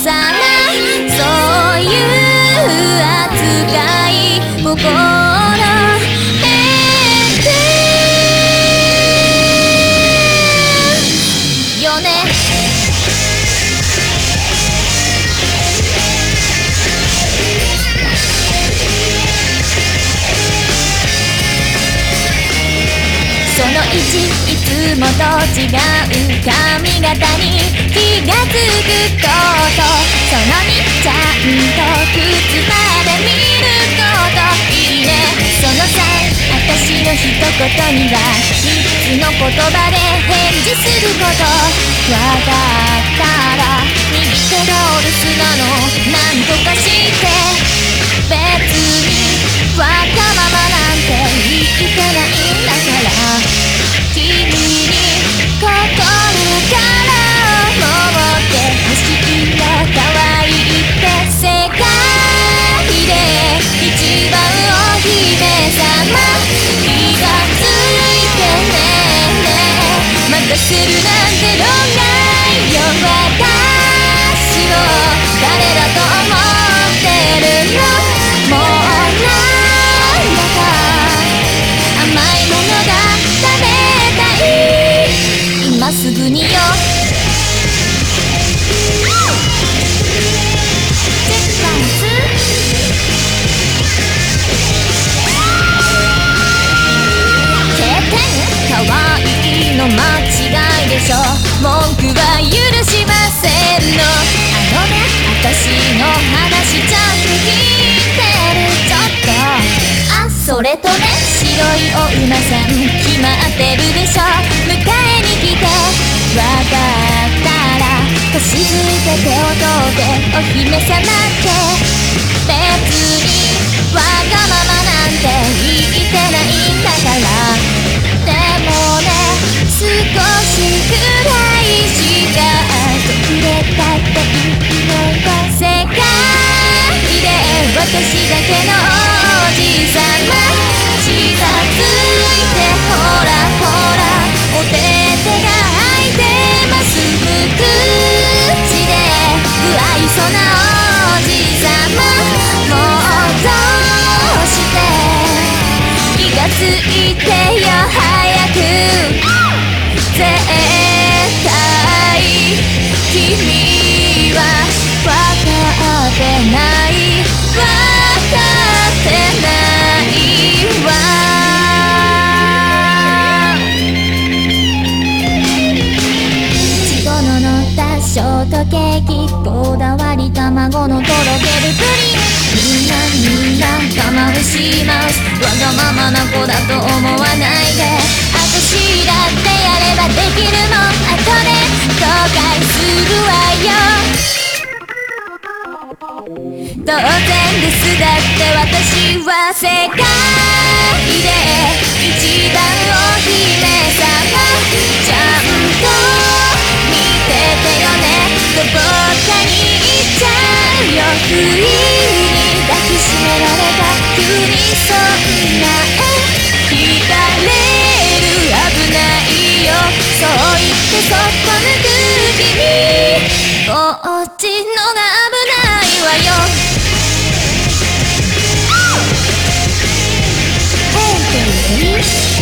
さなそういう扱い心よね。その1いつもと違う髪型に気がつくこと、その2ちゃんと靴まで見ること、いいね。その3私の一言には3つの言葉で返事すること、わかったら右手がお留守なのなんとかして別にわがままなんて言ってないんだから君に心から思ってほしいの可愛いって世界で一番お姫様気がついてね任せるなんて論外よ私を誰だと思ってるのもうなんだか甘いものが食べたい今すぐによチェッカーズ欠点かわいいの間違いでしょ文句は許しませんのあのね私の話ちゃんと聞いてるちょっとあそれとね白いお馬さん決まってるでしょ迎えに来てわかったら腰づいて手を取ってお姫様って別にわがままなんて言ってないんだからでもね少しくらいしかくれたっていいのよ世界で私だけのおじさま気がついてほらほらお手手が空いてます無口で不愛想なおじさまもうどうして気がついてよ早く絶対君は分かってない分かってないわいちごの乗ったショートケーキこだわり卵のとろけるプリンみんな我慢しますわがままな子だと思わないで私だってやればできるもん後で後悔するわよ当然ですだって私は世界で一番お姫様ちゃんと見ててよねどこかに行っちゃうよ不意に抱きしめられた急にそんな惹かれる危ないよそう言ってそっぽ向く君こっちのが危ないわよHey baby